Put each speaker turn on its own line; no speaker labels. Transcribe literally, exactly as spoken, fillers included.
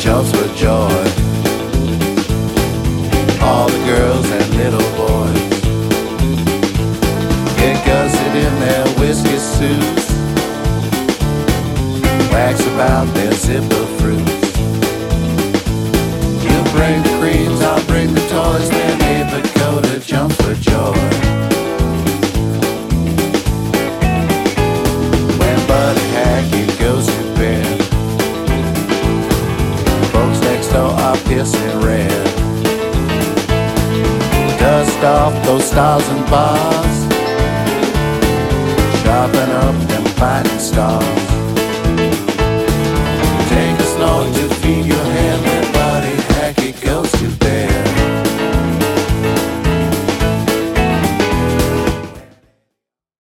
jumps for joy. All the girls and little boys get gusset in their whiskey suits, wax about their zipper fruits. You bring the creams, I'll bring the toys, then Abe Dakota jumps for joy. When Buddy Hackey goes to bed, folks next door are pissing red. Dust off those stars and bars, sharpen up them fighting stars.